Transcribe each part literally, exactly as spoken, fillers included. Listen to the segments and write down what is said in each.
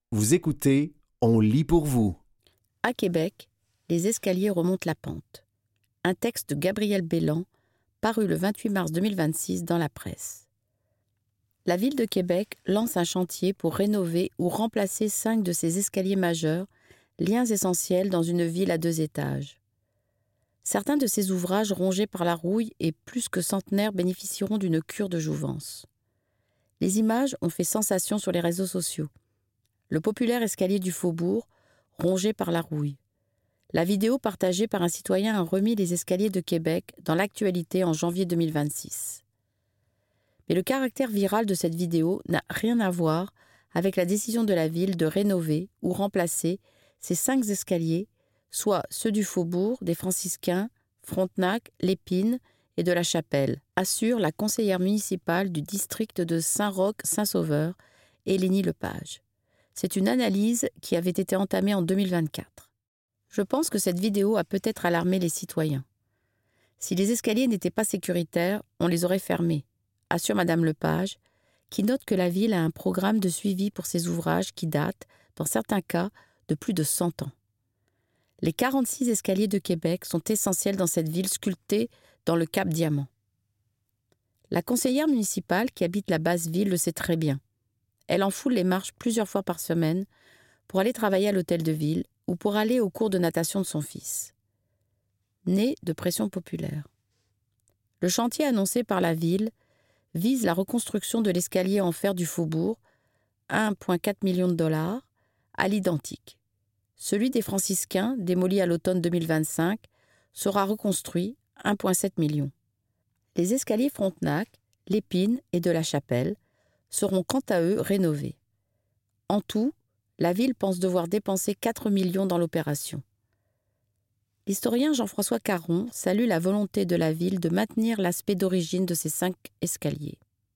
Vous écoutez, on lit pour vous. À Québec, les escaliers remontent la pente. Un texte de Gabriel Bélan, paru le vingt-huit mars deux mille vingt-six dans la presse. La ville de Québec lance un chantier pour rénover ou remplacer cinq de ses escaliers majeurs, liens essentiels dans une ville à deux étages. Certains de ces ouvrages rongés par la rouille et plus que centenaires bénéficieront d'une cure de jouvence. Les images ont fait sensation sur les réseaux sociaux. Le populaire escalier du Faubourg, rongé par la rouille. La vidéo partagée par un citoyen a remis les escaliers de Québec dans l'actualité en janvier deux mille vingt-six. Mais le caractère viral de cette vidéo n'a rien à voir avec la décision de la ville de rénover ou remplacer ces cinq escaliers, soit ceux du Faubourg, des Franciscains, Frontenac, Lépine et de la Chapelle, assure la conseillère municipale du district de Saint-Roch-Saint-Sauveur, Elénie Lepage. C'est une analyse qui avait été entamée en deux mille vingt-quatre. Je pense que cette vidéo a peut-être alarmé les citoyens. Si les escaliers n'étaient pas sécuritaires, on les aurait fermés, assure Madame Lepage, qui note que la ville a un programme de suivi pour ces ouvrages qui datent, dans certains cas, de plus de cent ans. Les quarante-six escaliers de Québec sont essentiels dans cette ville sculptée dans le Cap Diamant. La conseillère municipale qui habite la basse ville le sait très bien. Elle enfoule les marches plusieurs fois par semaine pour aller travailler à l'hôtel de ville ou pour aller au cours de natation de son fils. Né de pression populaire. Le chantier annoncé par la ville vise la reconstruction de l'escalier en fer du Faubourg, un virgule quatre million de dollars, à l'identique. Celui des Franciscains, démoli à l'automne deux mille vingt-cinq, sera reconstruit, un virgule sept million. Les escaliers Frontenac, Lépine et de la Chapelle seront quant à eux rénovés. En tout, la ville pense devoir dépenser quatre millions dans l'opération. L'historien Jean-François Caron salue la volonté de la ville de maintenir l'aspect d'origine de ces cinq escaliers.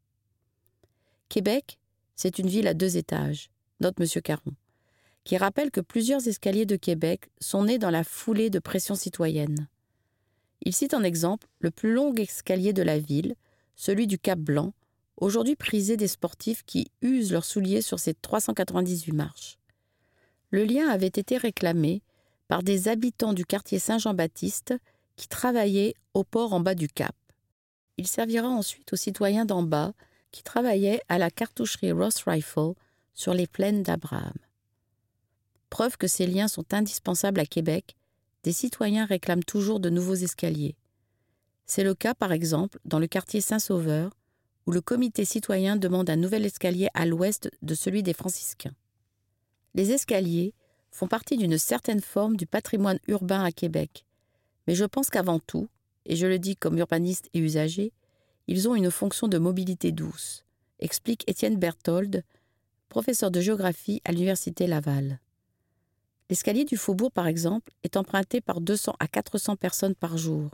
Québec, c'est une ville à deux étages, note M. Caron, qui rappelle que plusieurs escaliers de Québec sont nés dans la foulée de pressions citoyennes. Il cite en exemple le plus long escalier de la ville, celui du Cap-Blanc, aujourd'hui prisé des sportifs qui usent leurs souliers sur ces trois cent quatre-vingt-dix-huit marches. Le lien avait été réclamé par des habitants du quartier Saint-Jean-Baptiste qui travaillaient au port en bas du Cap. Il servira ensuite aux citoyens d'en bas qui travaillaient à la cartoucherie Ross Rifle sur les plaines d'Abraham. Preuve que ces liens sont indispensables à Québec, des citoyens réclament toujours de nouveaux escaliers. C'est le cas, par exemple, dans le quartier Saint-Sauveur, où le comité citoyen demande un nouvel escalier à l'ouest de celui des Franciscains. Les escaliers font partie d'une certaine forme du patrimoine urbain à Québec, mais je pense qu'avant tout, et je le dis comme urbaniste et usager, ils ont une fonction de mobilité douce, explique Étienne Berthold, professeur de géographie à l'Université Laval. L'escalier du Faubourg, par exemple, est emprunté par deux cents à quatre cents personnes par jour.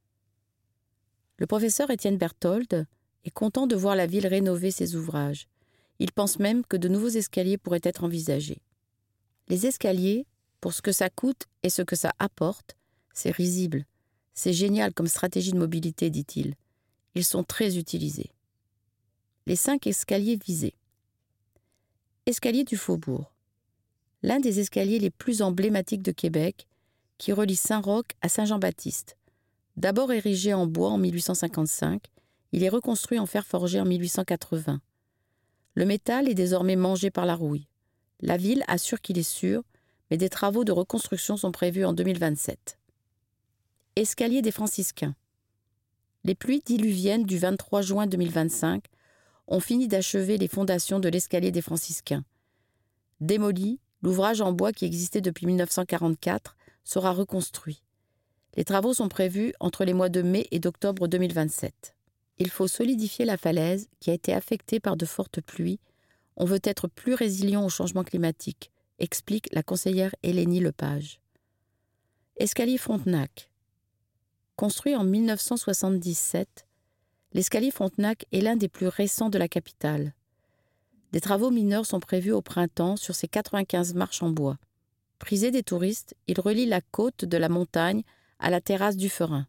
Le professeur Étienne Berthold est content de voir la ville rénover ses ouvrages. Il pense même que de nouveaux escaliers pourraient être envisagés. Les escaliers, pour ce que ça coûte et ce que ça apporte, c'est risible. C'est génial comme stratégie de mobilité, dit-il. Ils sont très utilisés. Les cinq escaliers visés. Escalier du Faubourg. L'un des escaliers les plus emblématiques de Québec, qui relie Saint-Roch à Saint-Jean-Baptiste. D'abord érigé en bois en mille huit cent cinquante-cinq, il est reconstruit en fer forgé en mille huit cent quatre-vingts. Le métal est désormais mangé par la rouille. La ville assure qu'il est sûr, mais des travaux de reconstruction sont prévus en deux mille vingt-sept. Escalier des Franciscains. Les pluies diluviennes du vingt-trois juin deux mille vingt-cinq ont fini d'achever les fondations de l'escalier des Franciscains. Démoli, l'ouvrage en bois qui existait depuis mille neuf cent quarante-quatre sera reconstruit. Les travaux sont prévus entre les mois de mai et d'octobre deux mille vingt-sept. Il faut solidifier la falaise qui a été affectée par de fortes pluies. On veut être plus résilient au changement climatique, explique la conseillère Elénie Lepage. Escalier Frontenac. Construit en mille neuf cent soixante-dix-sept, l'escalier Frontenac est l'un des plus récents de la capitale. Des travaux mineurs sont prévus au printemps sur ces quatre-vingt-quinze marches en bois. Prisé des touristes, il relie la côte de la montagne à la terrasse du Ferin.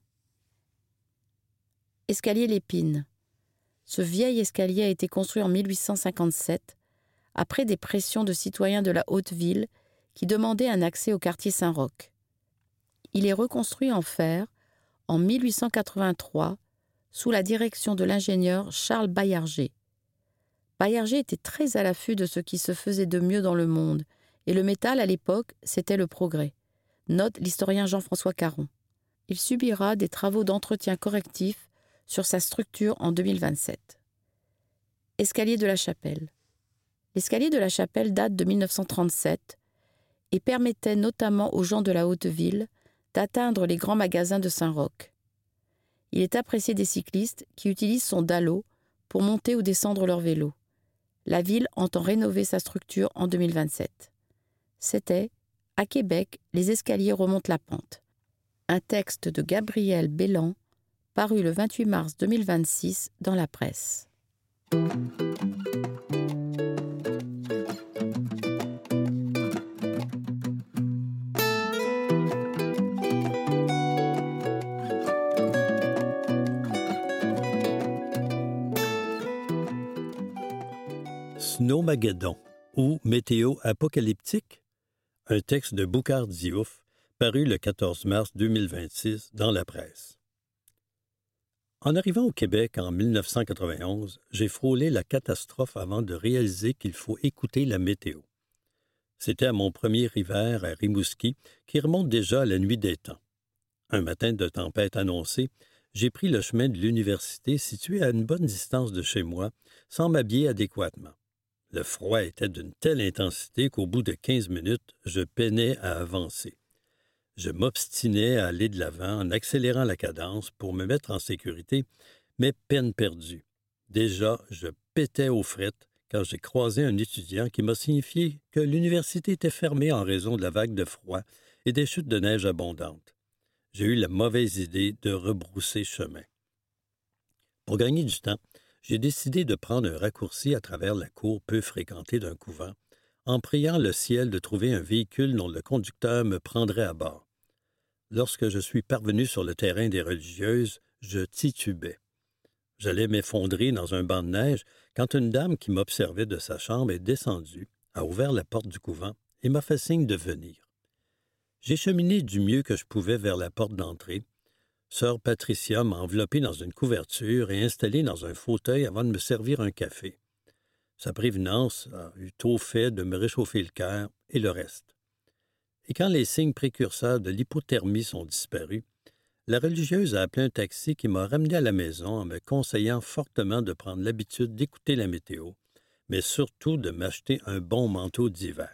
Escalier Lépine. Ce vieil escalier a été construit en mille huit cent cinquante-sept, après des pressions de citoyens de la Haute-Ville qui demandaient un accès au quartier Saint-Roch. Il est reconstruit en fer en mille huit cent quatre-vingt-trois sous la direction de l'ingénieur Charles Baillarger. Baillarger était très à l'affût de ce qui se faisait de mieux dans le monde, et le métal à l'époque, c'était le progrès, note l'historien Jean-François Caron. Il subira des travaux d'entretien correctif sur sa structure en deux mille vingt-sept. Escalier de la Chapelle. L'escalier de la Chapelle date de mille neuf cent trente-sept et permettait notamment aux gens de la Haute-Ville d'atteindre les grands magasins de Saint-Roch. Il est apprécié des cyclistes qui utilisent son dallo pour monter ou descendre leur vélo. La ville entend rénover sa structure en deux mille vingt-sept. C'était « À Québec, les escaliers remontent la pente ». Un texte de Gabriel Bellan, paru le vingt-huit mars deux mille vingt-six dans la presse. Snowmageddon ou Météo apocalyptique, un texte de Boucard Diouf, paru le quatorze mars deux mille vingt-six dans la presse. En arrivant au Québec en mille neuf cent quatre-vingt-onze, j'ai frôlé la catastrophe avant de réaliser qu'il faut écouter la météo. C'était à mon premier hiver à Rimouski, qui remonte déjà à la nuit des temps. Un matin de tempête annoncée, j'ai pris le chemin de l'université situé à une bonne distance de chez moi, sans m'habiller adéquatement. Le froid était d'une telle intensité qu'au bout de quinze minutes, je peinais à avancer. Je m'obstinais à aller de l'avant en accélérant la cadence pour me mettre en sécurité, mais peine perdue. Déjà, je pétais aux frettes quand j'ai croisé un étudiant qui m'a signifié que l'université était fermée en raison de la vague de froid et des chutes de neige abondantes. J'ai eu la mauvaise idée de rebrousser chemin. Pour gagner du temps, j'ai décidé de prendre un raccourci à travers la cour peu fréquentée d'un couvent, en priant le ciel de trouver un véhicule dont le conducteur me prendrait à bord. Lorsque je suis parvenu sur le terrain des religieuses, je titubais. J'allais m'effondrer dans un banc de neige quand une dame qui m'observait de sa chambre est descendue, a ouvert la porte du couvent et m'a fait signe de venir. J'ai cheminé du mieux que je pouvais vers la porte d'entrée. Sœur Patricia m'a enveloppé dans une couverture et installé dans un fauteuil avant de me servir un café. Sa prévenance a eu tôt fait de me réchauffer le cœur et le reste. Et quand les signes précurseurs de l'hypothermie sont disparus, la religieuse a appelé un taxi qui m'a ramené à la maison en me conseillant fortement de prendre l'habitude d'écouter la météo, mais surtout de m'acheter un bon manteau d'hiver.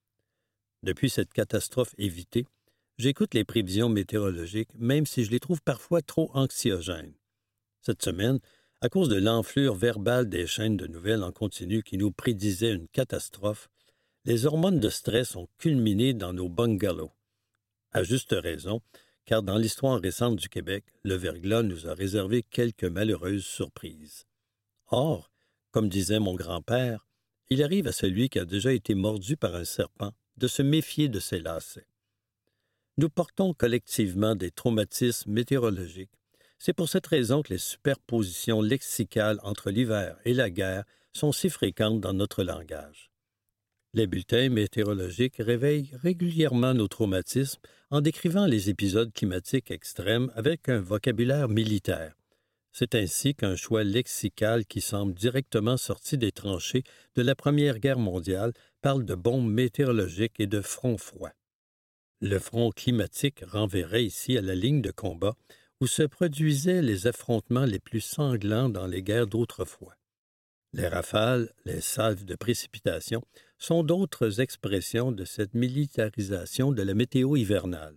Depuis cette catastrophe évitée, j'écoute les prévisions météorologiques, même si je les trouve parfois trop anxiogènes. Cette semaine, à cause de l'enflure verbale des chaînes de nouvelles en continu qui nous prédisaient une catastrophe, les hormones de stress ont culminé dans nos bungalows. À juste raison, car dans l'histoire récente du Québec, le verglas nous a réservé quelques malheureuses surprises. Or, comme disait mon grand-père, il arrive à celui qui a déjà été mordu par un serpent de se méfier de ses lacets. Nous portons collectivement des traumatismes météorologiques. C'est pour cette raison que les superpositions lexicales entre l'hiver et la guerre sont si fréquentes dans notre langage. Les bulletins météorologiques réveillent régulièrement nos traumatismes en décrivant les épisodes climatiques extrêmes avec un vocabulaire militaire. C'est ainsi qu'un choix lexical qui semble directement sorti des tranchées de la Première Guerre mondiale parle de bombes météorologiques et de front froid. Le front climatique renverrait ici à la ligne de combat où se produisaient les affrontements les plus sanglants dans les guerres d'autrefois. Les rafales, les salves de précipitations sont d'autres expressions de cette militarisation de la météo hivernale.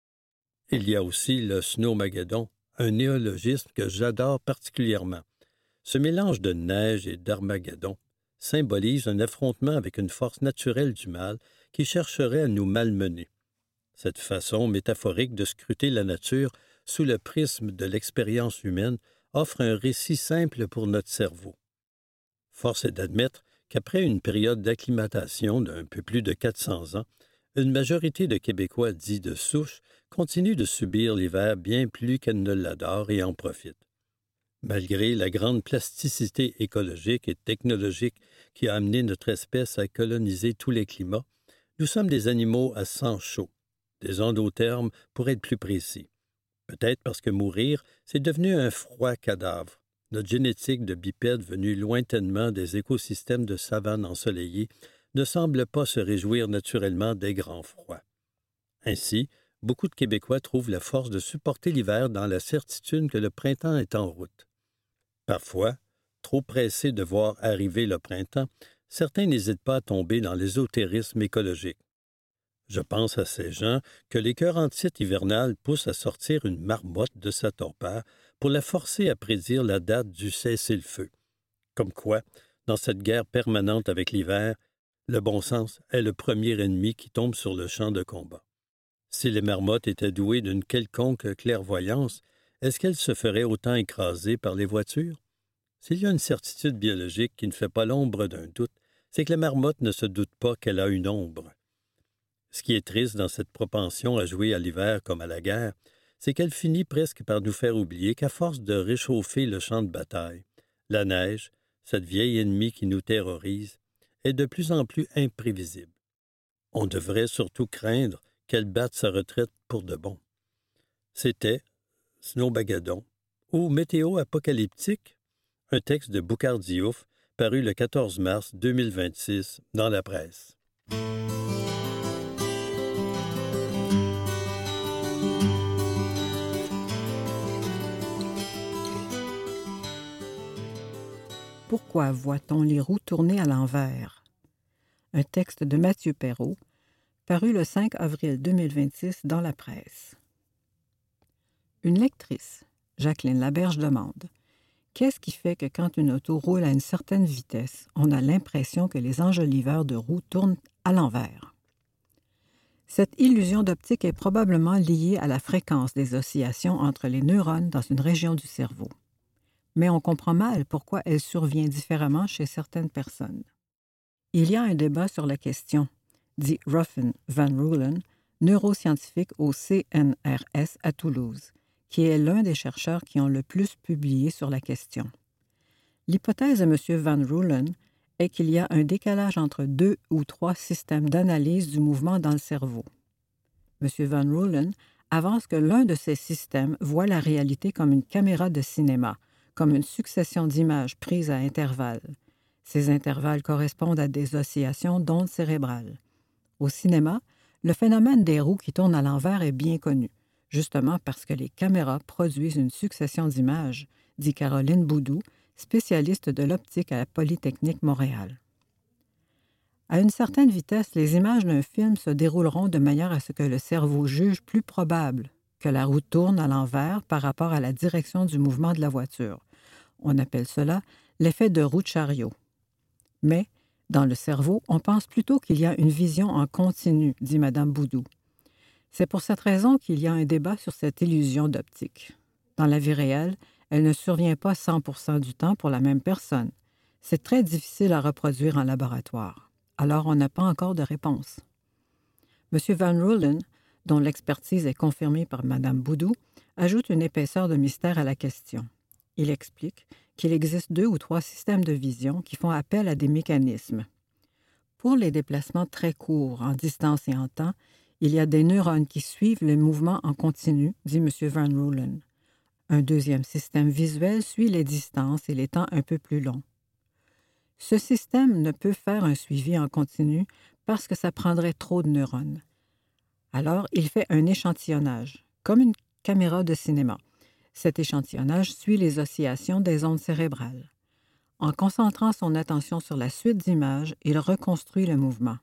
Il y a aussi le snowmageddon, un néologisme que j'adore particulièrement. Ce mélange de neige et d'armageddon symbolise un affrontement avec une force naturelle du mal qui chercherait à nous malmener. Cette façon métaphorique de scruter la nature sous le prisme de l'expérience humaine offre un récit simple pour notre cerveau. Force est d'admettre qu'après une période d'acclimatation d'un peu plus de quatre cents ans, une majorité de Québécois dits de souche continuent de subir l'hiver bien plus qu'elle ne l'adore et en profitent. Malgré la grande plasticité écologique et technologique qui a amené notre espèce à coloniser tous les climats, nous sommes des animaux à sang chaud, des endothermes pour être plus précis. Peut-être parce que mourir, c'est devenu un froid cadavre. Notre génétique de bipède venue lointainement des écosystèmes de savane ensoleillés ne semble pas se réjouir naturellement des grands froids. Ainsi, beaucoup de Québécois trouvent la force de supporter l'hiver dans la certitude que le printemps est en route. Parfois, trop pressés de voir arriver le printemps, certains n'hésitent pas à tomber dans l'ésotérisme écologique. Je pense à ces gens que les cœurs antites hivernales poussent à sortir une marmotte de sa torpeur pour la forcer à prédire la date du cessez-le-feu. Comme quoi, dans cette guerre permanente avec l'hiver, le bon sens est le premier ennemi qui tombe sur le champ de combat. Si les marmottes étaient douées d'une quelconque clairvoyance, est-ce qu'elles se feraient autant écraser par les voitures? S'il y a une certitude biologique qui ne fait pas l'ombre d'un doute, c'est que la marmotte ne se doute pas qu'elle a une ombre. Ce qui est triste dans cette propension à jouer à l'hiver comme à la guerre, c'est qu'elle finit presque par nous faire oublier qu'à force de réchauffer le champ de bataille, la neige, cette vieille ennemie qui nous terrorise, est de plus en plus imprévisible. On devrait surtout craindre qu'elle batte sa retraite pour de bon. C'était Snowbagadon ou Météo apocalyptique, un texte de Boucard Diouf paru le quatorze mars deux mille vingt-six dans la presse. Pourquoi voit-on les roues tourner à l'envers? Un texte de Mathieu Perrault, paru le cinq avril deux mille vingt-six dans la presse. Une lectrice, Jacqueline Laberge, demande « Qu'est-ce qui fait que quand une auto roule à une certaine vitesse, on a l'impression que les enjoliveurs de roues tournent à l'envers? » Cette illusion d'optique est probablement liée à la fréquence des oscillations entre les neurones dans une région du cerveau. Mais on comprend mal pourquoi elle survient différemment chez certaines personnes. Il y a un débat sur la question, dit Ruffin Van Rulen, neuroscientifique au C N R S à Toulouse, qui est l'un des chercheurs qui ont le plus publié sur la question. L'hypothèse de M. Van Rulen est qu'il y a un décalage entre deux ou trois systèmes d'analyse du mouvement dans le cerveau. M. Van Rulen avance que l'un de ces systèmes voit la réalité comme une caméra de cinéma, comme une succession d'images prises à intervalles. Ces intervalles correspondent à des oscillations d'ondes cérébrales. Au cinéma, le phénomène des roues qui tournent à l'envers est bien connu, justement parce que les caméras produisent une succession d'images, dit Caroline Boudou, spécialiste de l'optique à la Polytechnique Montréal. À une certaine vitesse, les images d'un film se dérouleront de manière à ce que le cerveau juge plus probable que la roue tourne à l'envers par rapport à la direction du mouvement de la voiture. On appelle cela l'effet de roue de chariot. Mais, dans le cerveau, on pense plutôt qu'il y a une vision en continu, dit Mme Boudou. C'est pour cette raison qu'il y a un débat sur cette illusion d'optique. Dans la vie réelle, elle ne survient pas cent pour cent du temps pour la même personne. C'est très difficile à reproduire en laboratoire. Alors, on n'a pas encore de réponse. M. Van Rulen, dont l'expertise est confirmée par Mme Boudou, ajoute une épaisseur de mystère à la question. Il explique qu'il existe deux ou trois systèmes de vision qui font appel à des mécanismes. Pour les déplacements très courts, en distance et en temps, il y a des neurones qui suivent le mouvement en continu, dit M. Van Rulen. Un deuxième système visuel suit les distances et les temps un peu plus longs. Ce système ne peut faire un suivi en continu parce que ça prendrait trop de neurones. Alors, il fait un échantillonnage, comme une caméra de cinéma. Cet échantillonnage suit les oscillations des ondes cérébrales. En concentrant son attention sur la suite d'images, il reconstruit le mouvement.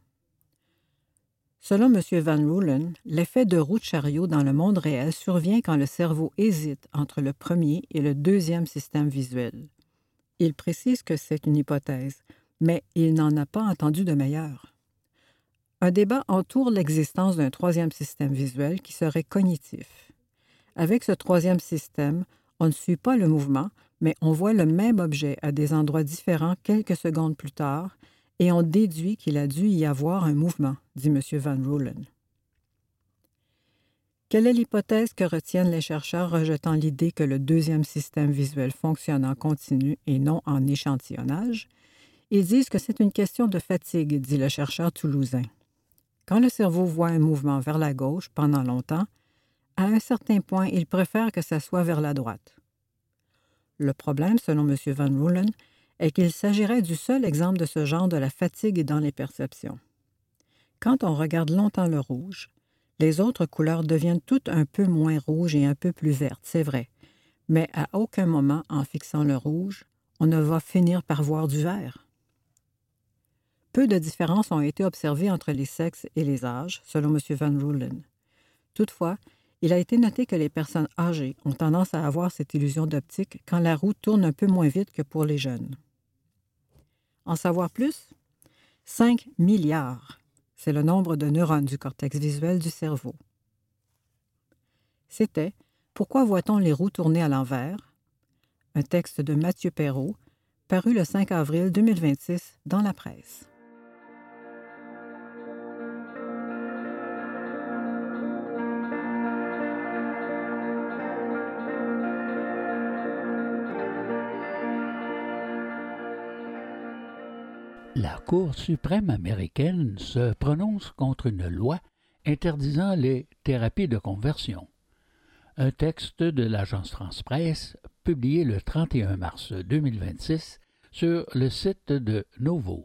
Selon M. Van Rulen, l'effet de roue de chariot dans le monde réel survient quand le cerveau hésite entre le premier et le deuxième système visuel. Il précise que c'est une hypothèse, mais il n'en a pas entendu de meilleure. Un débat entoure l'existence d'un troisième système visuel qui serait cognitif. Avec ce troisième système, on ne suit pas le mouvement, mais on voit le même objet à des endroits différents quelques secondes plus tard et on déduit qu'il a dû y avoir un mouvement, dit M. Van Rulen. Quelle est l'hypothèse que retiennent les chercheurs rejetant l'idée que le deuxième système visuel fonctionne en continu et non en échantillonnage? Ils disent que c'est une question de fatigue, dit le chercheur toulousain. Quand le cerveau voit un mouvement vers la gauche pendant longtemps, à un certain point, il préfère que ça soit vers la droite. Le problème, selon M. Van Roolen, est qu'il s'agirait du seul exemple de ce genre de la fatigue dans les perceptions. Quand on regarde longtemps le rouge, les autres couleurs deviennent toutes un peu moins rouges et un peu plus vertes, c'est vrai, mais à aucun moment, en fixant le rouge, on ne va finir par voir du vert. Peu de différences ont été observées entre les sexes et les âges, selon M. Van Roolen. Toutefois, il a été noté que les personnes âgées ont tendance à avoir cette illusion d'optique quand la roue tourne un peu moins vite que pour les jeunes. En savoir plus? cinq milliards, c'est le nombre de neurones du cortex visuel du cerveau. C'était « Pourquoi voit-on les roues tourner à l'envers ?» un texte de Mathieu Perrault, paru le cinq avril deux mille vingt-six dans la presse. La Cour suprême américaine se prononce contre une loi interdisant les thérapies de conversion. Un texte de l'agence France-Presse publié le trente et un mars deux mille vingt-six sur le site de Novo.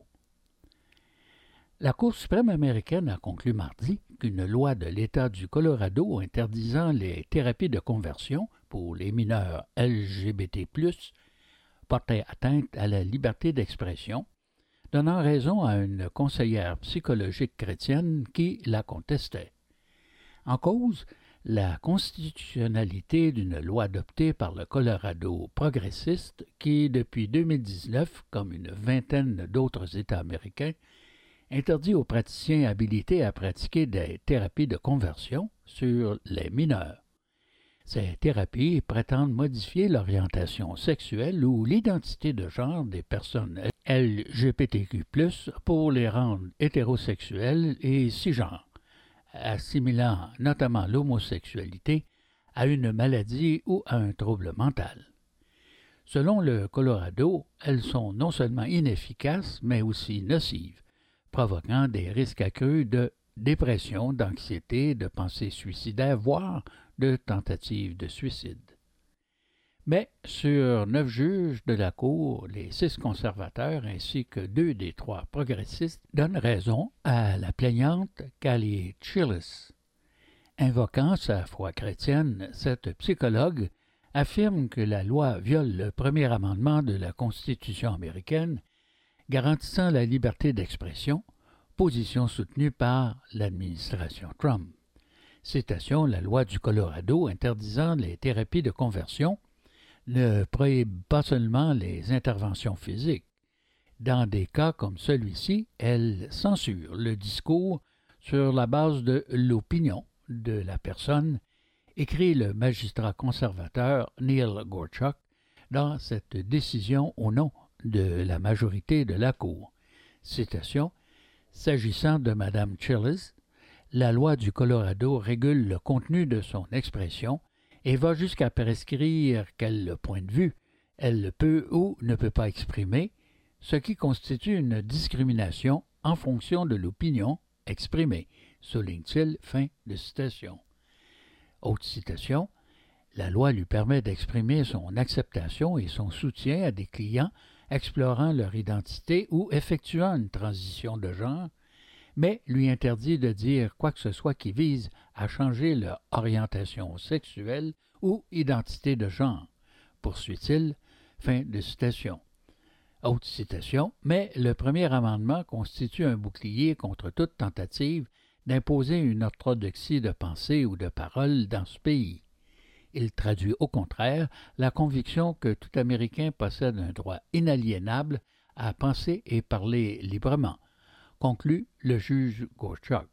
La Cour suprême américaine a conclu mardi qu'une loi de l'État du Colorado interdisant les thérapies de conversion pour les mineurs L G B T plus, portait atteinte à la liberté d'expression, donnant raison à une conseillère psychologique chrétienne qui la contestait. En cause, la constitutionnalité d'une loi adoptée par le Colorado progressiste qui, depuis deux mille dix-neuf, comme une vingtaine d'autres États américains, interdit aux praticiens habilités à pratiquer des thérapies de conversion sur les mineurs. Ces thérapies prétendent modifier l'orientation sexuelle ou l'identité de genre des personnes L G B T Q plus, pour les rendre hétérosexuels et cisgenres, assimilant notamment l'homosexualité à une maladie ou à un trouble mental. Selon le Colorado, elles sont non seulement inefficaces, mais aussi nocives, provoquant des risques accrus de dépression, d'anxiété, de pensées suicidaires, voire de tentatives de suicide. Mais sur neuf juges de la Cour, les six conservateurs ainsi que deux des trois progressistes donnent raison à la plaignante Callie Chillis. Invoquant sa foi chrétienne, cette psychologue affirme que la loi viole le premier amendement de la Constitution américaine, garantissant la liberté d'expression, position soutenue par l'administration Trump. Citation, la loi du Colorado interdisant les thérapies de conversion ne prohibe pas seulement les interventions physiques. Dans des cas comme celui-ci, elle censure le discours sur la base de l'opinion de la personne, écrit le magistrat conservateur Neil Gorsuch dans cette décision au nom de la majorité de la Cour. Citation, s'agissant de Mme Chillis, la loi du Colorado régule le contenu de son expression et va jusqu'à prescrire quel point de vue elle peut ou ne peut pas exprimer, ce qui constitue une discrimination en fonction de l'opinion exprimée, souligne-t-il, fin de citation. Autre citation, la loi lui permet d'exprimer son acceptation et son soutien à des clients explorant leur identité ou effectuant une transition de genre, mais lui interdit de dire quoi que ce soit qui vise à changer leur orientation sexuelle ou identité de genre, poursuit-il, fin de citation. Autre citation, mais le premier amendement constitue un bouclier contre toute tentative d'imposer une orthodoxie de pensée ou de parole dans ce pays. Il traduit au contraire la conviction que tout Américain possède un droit inaliénable à penser et parler librement, conclut le juge Gorsuch.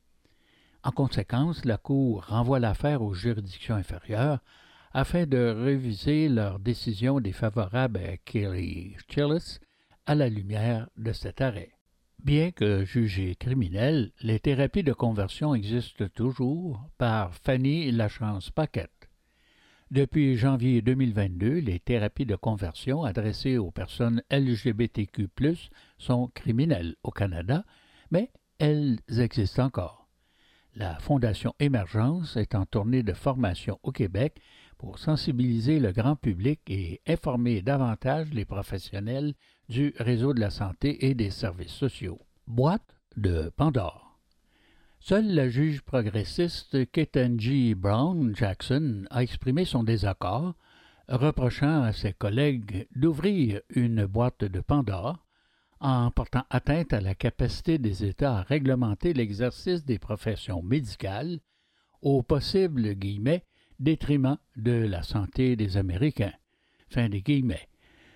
En conséquence, la Cour renvoie l'affaire aux juridictions inférieures afin de réviser leur décision défavorable à Callie Chillis à la lumière de cet arrêt. Bien que jugées criminelles, les thérapies de conversion existent toujours par Fanny Lachance Paquette. Depuis janvier deux mille vingt-deux, les thérapies de conversion adressées aux personnes L G B T Q plus, sont criminelles au Canada, mais elles existent encore. La Fondation Émergence est en tournée de formation au Québec pour sensibiliser le grand public et informer davantage les professionnels du réseau de la santé et des services sociaux. Boîte de Pandore. Seule la juge progressiste Ketanji Brown Jackson a exprimé son désaccord, reprochant à ses collègues d'ouvrir une boîte de Pandore en portant atteinte à la capacité des États à réglementer l'exercice des professions médicales au possible guillemets, détriment de la santé des Américains. Fin des guillemets.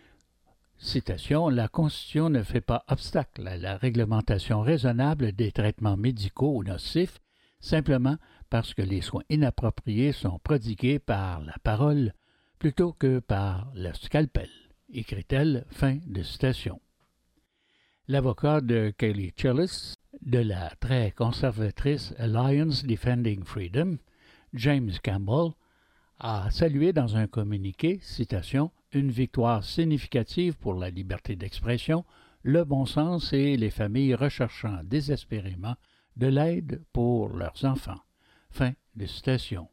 Citation, la Constitution ne fait pas obstacle à la réglementation raisonnable des traitements médicaux nocifs, simplement parce que les soins inappropriés sont prodigués par la parole plutôt que par le scalpel, écrit-elle, fin de citation. L'avocat de Kelly Chillis, de la très conservatrice Alliance Defending Freedom, James Campbell, a salué dans un communiqué, citation, une victoire significative pour la liberté d'expression, le bon sens et les familles recherchant désespérément de l'aide pour leurs enfants. Fin de citation.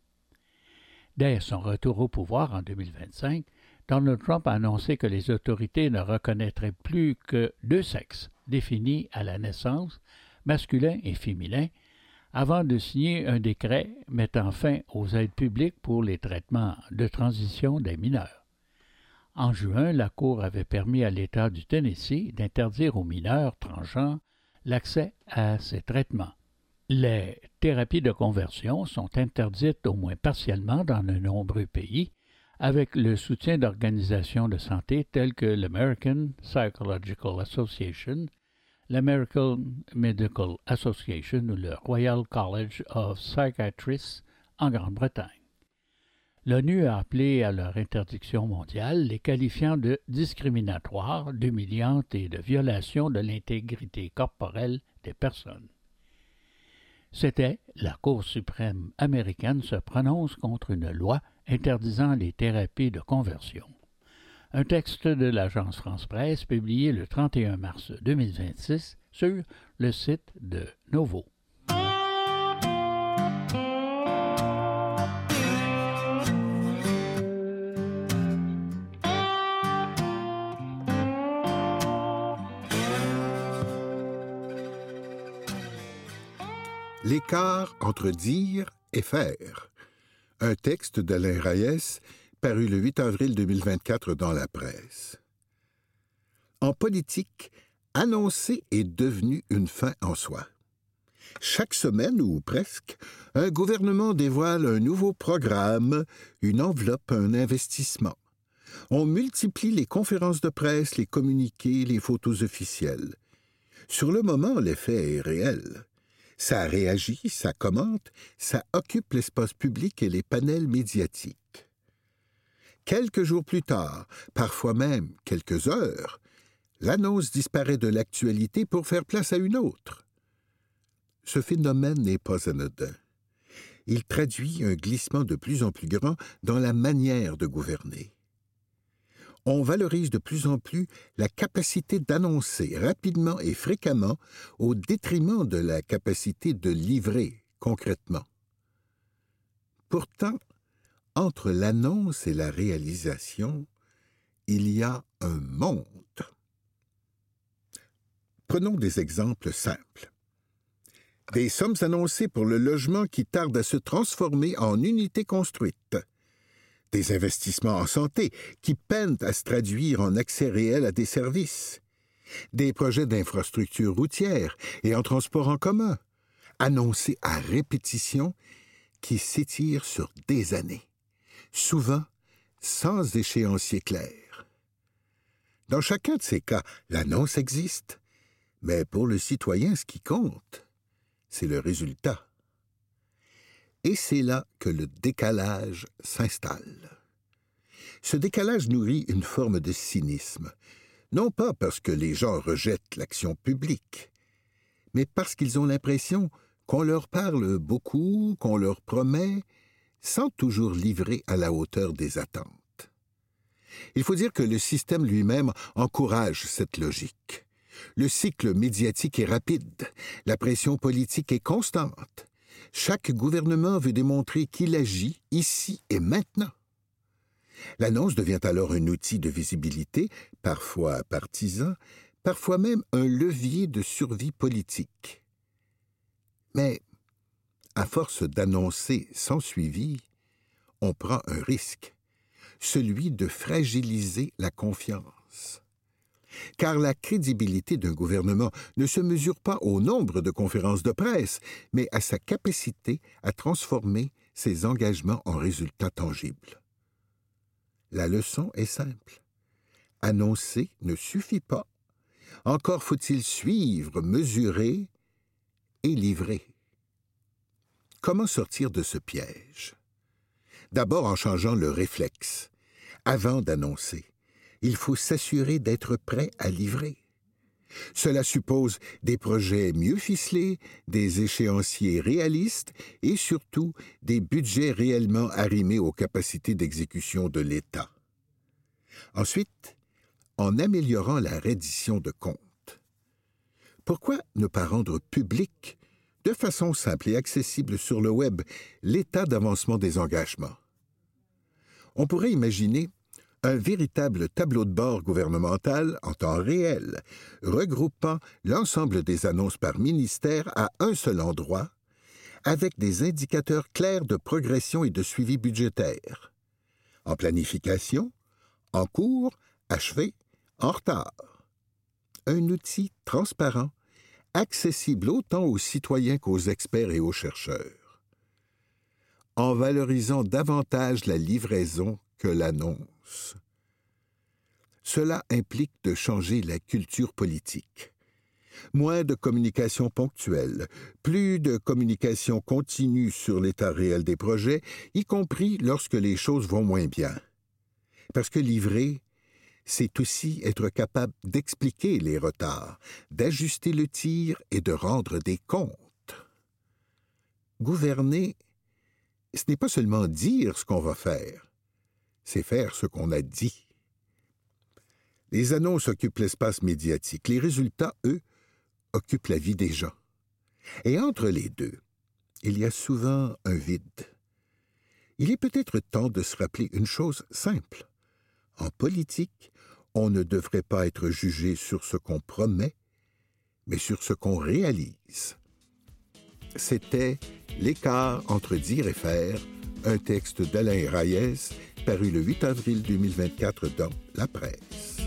Dès son retour au pouvoir en deux mille vingt-cinq, Donald Trump a annoncé que les autorités ne reconnaîtraient plus que deux sexes définis à la naissance, masculin et féminin, avant de signer un décret mettant fin aux aides publiques pour les traitements de transition des mineurs. En juin, la Cour avait permis à l'État du Tennessee d'interdire aux mineurs transgenres l'accès à ces traitements. Les thérapies de conversion sont interdites au moins partiellement dans de nombreux pays, avec le soutien d'organisations de santé telles que l'American Psychological Association, l'American Medical Association ou le Royal College of Psychiatrists en Grande-Bretagne. L'ONU a appelé à leur interdiction mondiale, les qualifiant de discriminatoires, d'humiliantes et de violation de l'intégrité corporelle des personnes. C'était la Cour suprême américaine se prononce contre une loi interdisant les thérapies de conversion. Un texte de l'agence France-Presse publié le trente et un mars deux mille vingt-six sur le site de Novo. L'écart entre dire et faire. Un texte d'Alain Reyes, paru le huit avril deux mille vingt-quatre dans la presse. En politique, annoncer est devenu une fin en soi. Chaque semaine, ou presque, un gouvernement dévoile un nouveau programme, une enveloppe, un investissement. On multiplie les conférences de presse, les communiqués, les photos officielles. Sur le moment, l'effet est réel. Ça réagit, ça commente, ça occupe l'espace public et les panels médiatiques. Quelques jours plus tard, parfois même quelques heures, l'annonce disparaît de l'actualité pour faire place à une autre. Ce phénomène n'est pas anodin. Il traduit un glissement de plus en plus grand dans la manière de gouverner. On valorise de plus en plus la capacité d'annoncer rapidement et fréquemment au détriment de la capacité de livrer concrètement. Pourtant, entre l'annonce et la réalisation, il y a un monde. Prenons des exemples simples. Des sommes annoncées pour le logement qui tardent à se transformer en unités construites. Des investissements en santé qui peinent à se traduire en accès réel à des services. Des projets d'infrastructures routières et en transport en commun, annoncés à répétition, qui s'étirent sur des années, souvent sans échéancier clair. Dans chacun de ces cas, l'annonce existe, mais pour le citoyen, ce qui compte, c'est le résultat. Et c'est là que le décalage s'installe. Ce décalage nourrit une forme de cynisme, non pas parce que les gens rejettent l'action publique, mais parce qu'ils ont l'impression qu'on leur parle beaucoup, qu'on leur promet, sans toujours livrer à la hauteur des attentes. Il faut dire que le système lui-même encourage cette logique. Le cycle médiatique est rapide, la pression politique est constante. Chaque gouvernement veut démontrer qu'il agit ici et maintenant. L'annonce devient alors un outil de visibilité, parfois partisan, parfois même un levier de survie politique. Mais, à force d'annoncer sans suivi, on prend un risque, celui de fragiliser la confiance. Car la crédibilité d'un gouvernement ne se mesure pas au nombre de conférences de presse, mais à sa capacité à transformer ses engagements en résultats tangibles. La leçon est simple. Annoncer ne suffit pas. Encore faut-il suivre, mesurer et livrer. Comment sortir de ce piège? D'abord en changeant le réflexe. Avant d'annoncer, il faut s'assurer d'être prêt à livrer. Cela suppose des projets mieux ficelés, des échéanciers réalistes et surtout des budgets réellement arrimés aux capacités d'exécution de l'État. Ensuite, en améliorant la reddition de comptes. Pourquoi ne pas rendre public, de façon simple et accessible sur le web, l'état d'avancement des engagements? On pourrait imaginer un véritable tableau de bord gouvernemental en temps réel, regroupant l'ensemble des annonces par ministère à un seul endroit, avec des indicateurs clairs de progression et de suivi budgétaire. En planification, en cours, achevé, en retard. Un outil transparent, accessible autant aux citoyens qu'aux experts et aux chercheurs. En valorisant davantage la livraison que l'annonce. Cela implique de changer la culture politique. Moins de communication ponctuelle, plus de communication continue sur l'état réel des projets, y compris lorsque les choses vont moins bien. Parce que livrer, c'est aussi être capable d'expliquer les retards, d'ajuster le tir et de rendre des comptes. Gouverner, ce n'est pas seulement dire ce qu'on va faire, c'est faire ce qu'on a dit. Les annonces occupent l'espace médiatique. Les résultats, eux, occupent la vie des gens. Et entre les deux, il y a souvent un vide. Il est peut-être temps de se rappeler une chose simple. En politique, on ne devrait pas être jugé sur ce qu'on promet, mais sur ce qu'on réalise. C'était L'écart entre dire et faire, un texte d'Alain Reyes, paru le huit avril deux mille vingt-quatre dans La Presse.